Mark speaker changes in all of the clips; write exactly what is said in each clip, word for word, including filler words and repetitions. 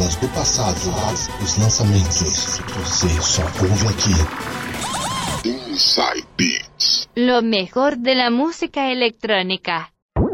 Speaker 1: músicas do passado, os lançamentos. Você só ouve aqui. Inside Beats.
Speaker 2: Lo mejor de la música electrónica.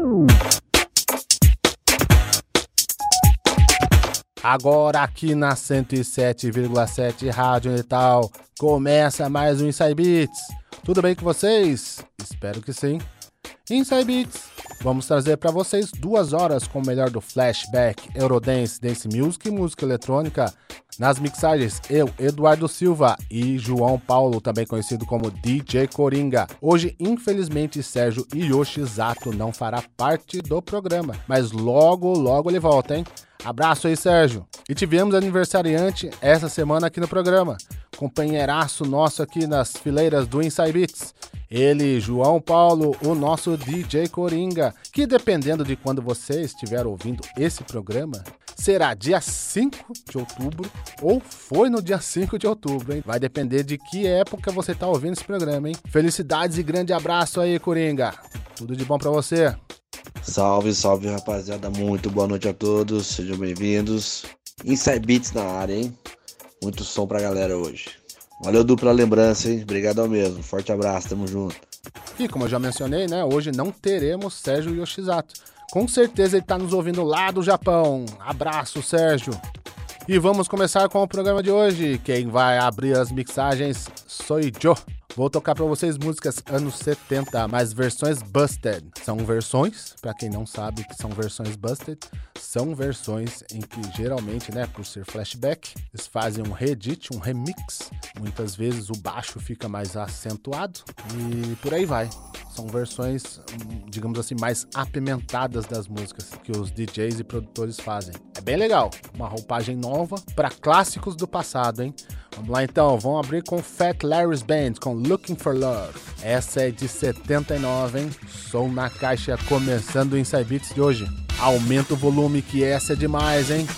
Speaker 3: Agora aqui na cento e sete vírgula sete Rádio Natal, começa mais um Inside Beats. Tudo bem com vocês? Espero que sim. Inside Beats, vamos trazer para vocês duas horas com o melhor do flashback, Eurodance, Dance Music e música eletrônica. Nas mixagens, eu, Eduardo Silva e João Paulo, também conhecido como D J Coringa. Hoje, infelizmente, Sérgio Yoshizato não fará parte do programa, mas logo, logo ele volta, hein? Abraço aí, Sérgio. E tivemos aniversariante essa semana aqui no programa. Companheiraço nosso aqui nas fileiras do Inside Beats. Ele, João Paulo, o nosso D J Coringa, que dependendo de quando você estiver ouvindo esse programa, será dia cinco de outubro ou foi no dia cinco de outubro, hein? Vai depender de que época você tá ouvindo esse programa, hein? Felicidades e grande abraço aí, Coringa. Tudo de bom pra você.
Speaker 4: Salve, salve, rapaziada. Muito boa noite a todos. Sejam bem-vindos. Inside Beats na área, hein? Muito som pra galera hoje. Valeu, dupla lembrança, hein? Obrigadão mesmo. Forte abraço, tamo junto.
Speaker 3: E como eu já mencionei, né? Hoje não teremos Sérgio Yoshizato. Com certeza ele tá nos ouvindo lá do Japão. Abraço, Sérgio. E vamos começar com o programa de hoje. Quem vai abrir as mixagens sou eu. Vou tocar pra vocês músicas anos setenta, mas versões busted. São versões, pra quem não sabe que são versões busted, são versões em que geralmente, né, por ser flashback, eles fazem um reedit, um remix. Muitas vezes o baixo fica mais acentuado e por aí vai. São versões, digamos assim, mais apimentadas das músicas que os D Js e produtores fazem. É bem legal, uma roupagem nova pra clássicos do passado, hein? Vamos lá então, vamos abrir com Fat Larry's Band, com Looking for Love. Essa é de setenta e nove, hein? Som na caixa começando o Inside Beats de hoje. Aumenta o volume que essa é demais, hein?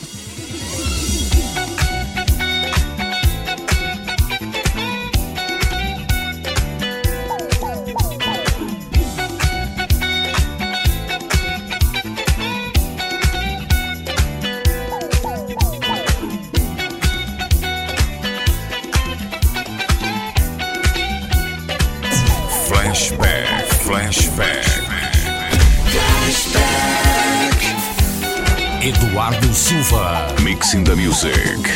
Speaker 5: Flashback, flashback, flashback. Eduardo Silva, mixing the music.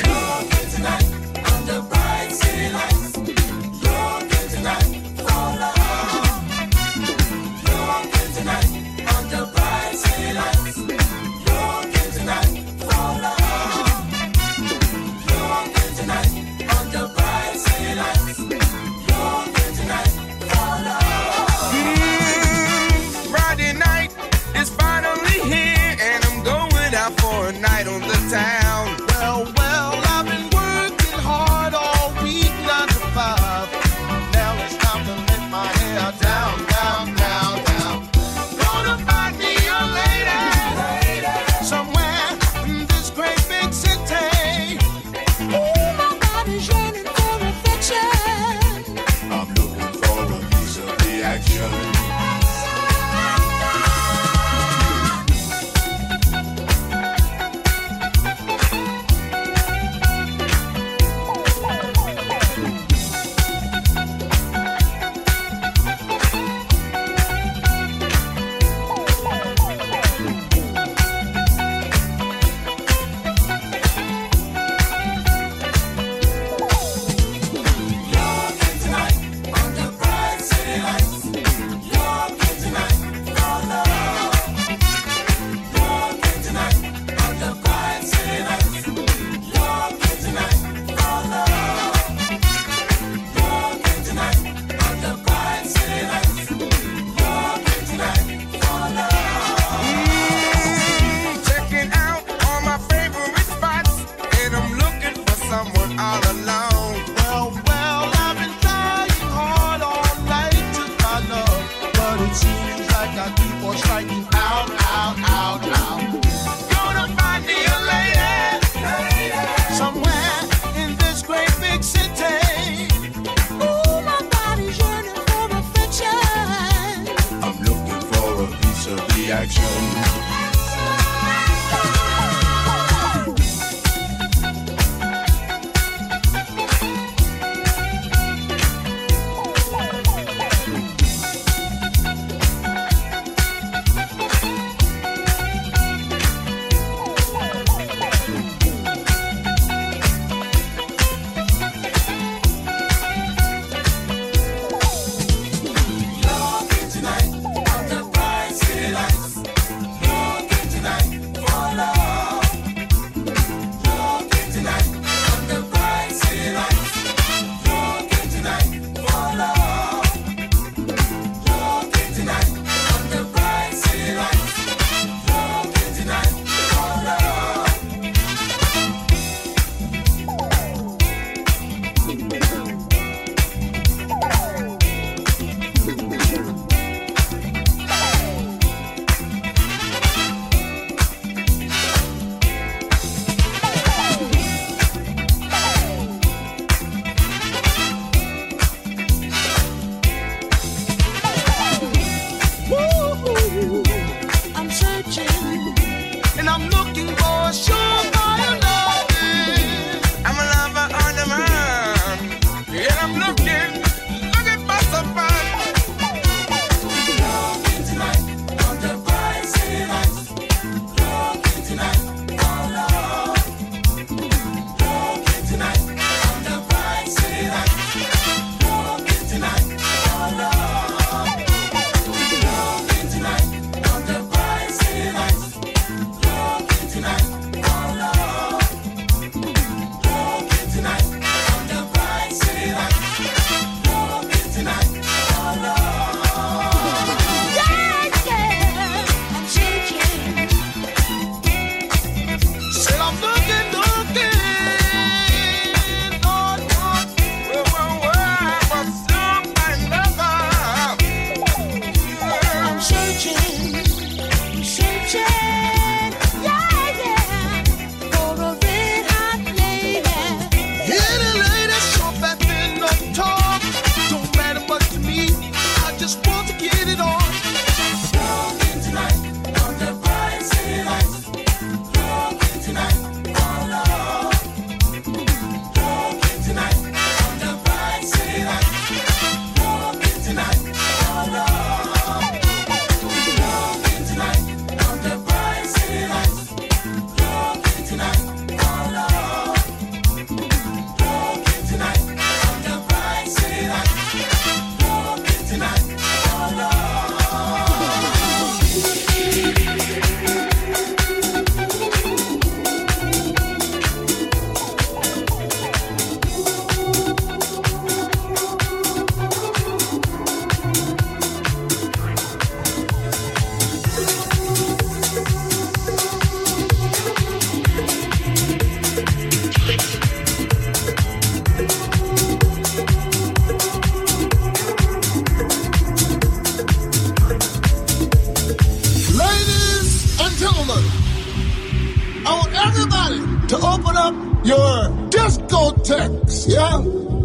Speaker 1: up your discotheques, yeah?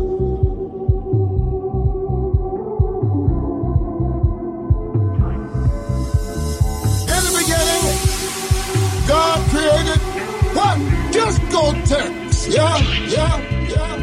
Speaker 1: In the beginning, God created what? Discotheques, yeah, yeah, yeah.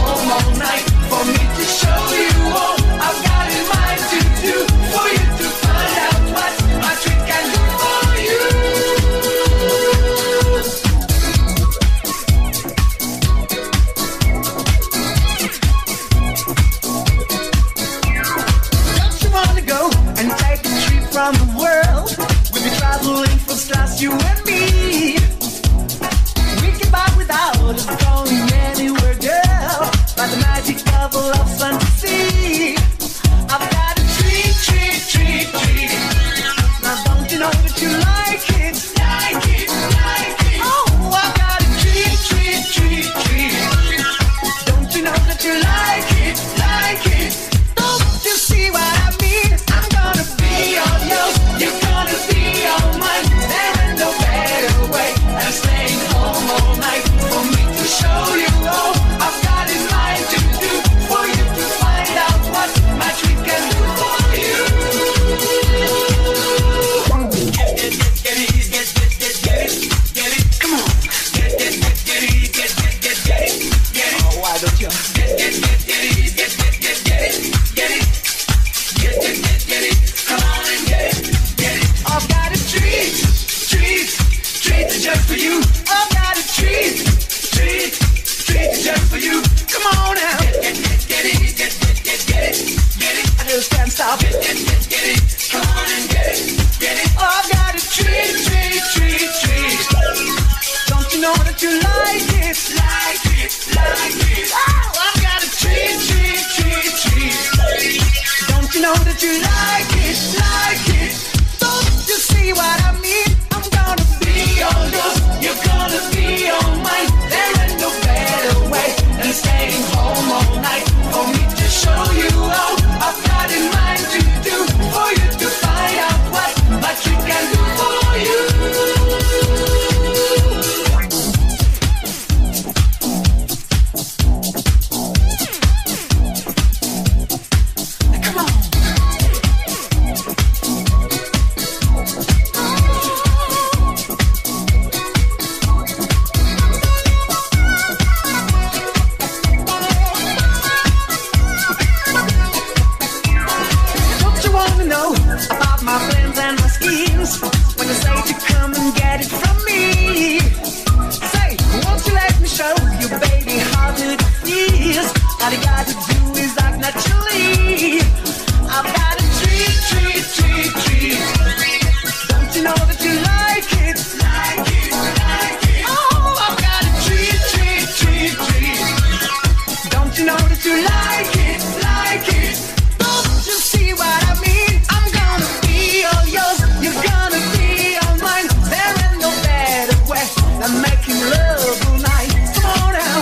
Speaker 6: For me to show you all I've got in mind to do for you to find. know that you like it, like it. Don't you see what I mean? I'm gonna be all yours, you're gonna be all mine. There ain't no better way than staying home all night for me to show you all I've got in mind to do, for you to find out what much we can do for you. All you gotta do is act naturally. I've got a treat, treat, treat, treat. Don't you know that you like it? Like it, like it. Oh, I've got a treat, treat, treat, treat. Don't you know that you like it? Like it. Don't you see what I mean? I'm gonna be all yours, you're gonna be all mine. There ain't no better way than making love all night. Come on now.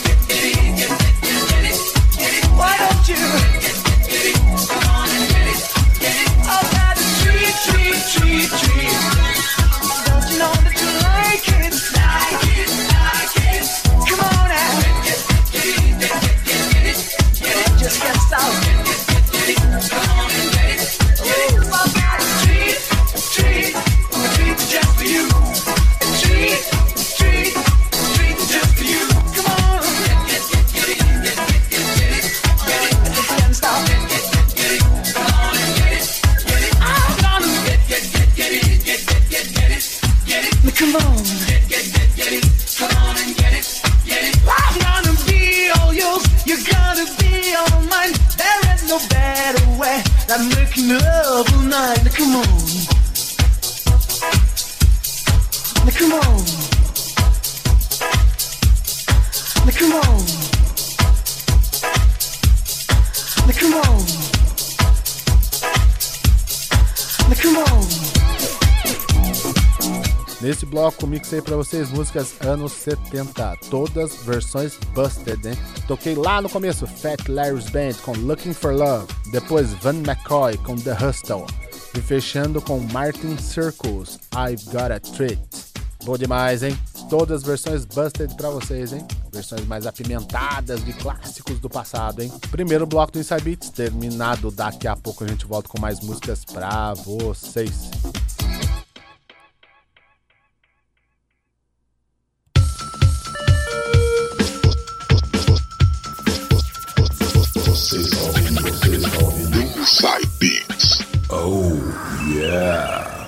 Speaker 6: Why don't you? Come on and get it, get it. I've got a treat, treat, treat, treat. Don't you know that you like it? Like it, like it. Come on now. Get it, get it, get it, get it. Just get started. Come on and get it. Oh, I've got a treat, treat, a treat just for you. A treat, treat, treat just for you. Come on. Get it, get it, get it. Stop. Get, get, get, get it. Come on and get it. Get it. I'm gonna get, get, get, get it. Get, get, get, get it. Get it. Come on. Get, get, get, get it. Come on and get it. Get it. I'm gonna be all yours. You're gonna be all mine. There is no better way than making love all night. Now come on. Now come on. Now come on. Now come on. Now come on.
Speaker 3: Nesse bloco, mixei pra vocês músicas anos setenta, todas versões busted, hein? Toquei lá no começo Fat Larry's Band com Looking for Love, depois Van McCoy com The Hustle, e fechando com Martin Circles, I've Got a Treat. Bom demais, hein? Todas as versões busted pra vocês, hein? Versões mais apimentadas de clássicos do passado, hein? Primeiro bloco do Inside Beats terminado. Daqui a pouco a gente volta com mais músicas pra vocês.
Speaker 1: Vocês ouvindo, vocês ouvindo Inside Beats.
Speaker 5: Oh, yeah.